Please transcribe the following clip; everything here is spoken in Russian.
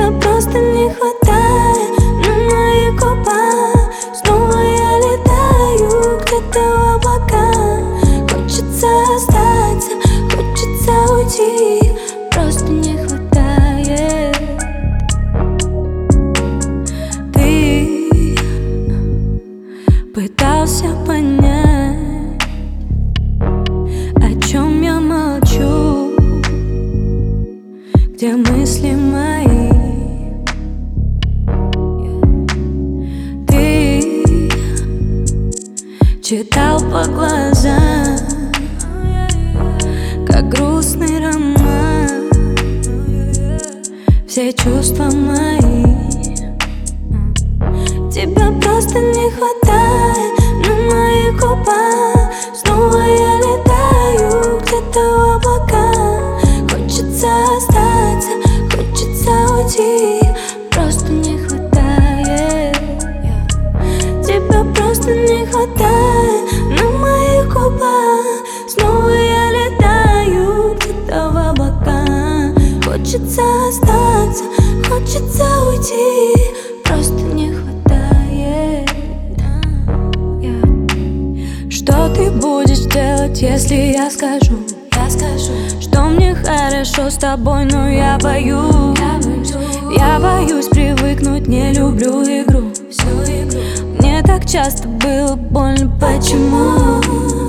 Тебя просто не хватает на мои губы. Снова я летаю где-то в облаках. Хочется остаться, хочется уйти, просто не хватает. Ты пытался понять, о чем я молчу, где мысли мои. Ты читал по глазам, как грустный роман, все чувства мои. Тебя просто не хватает на моих губах. Снова я летаю где-то в облаках. Хочется остаться, хочется уйти, просто не хватает. Тебя просто не хватает на моих губах. Снова я летаю где-то в облаках. Хочется остаться, хочется уйти, просто не хватает. Что ты будешь делать, если я скажу, что мне хорошо с тобой, но я боюсь. Я боюсь привыкнуть, не люблю игру. Мне так часто было больно, почему?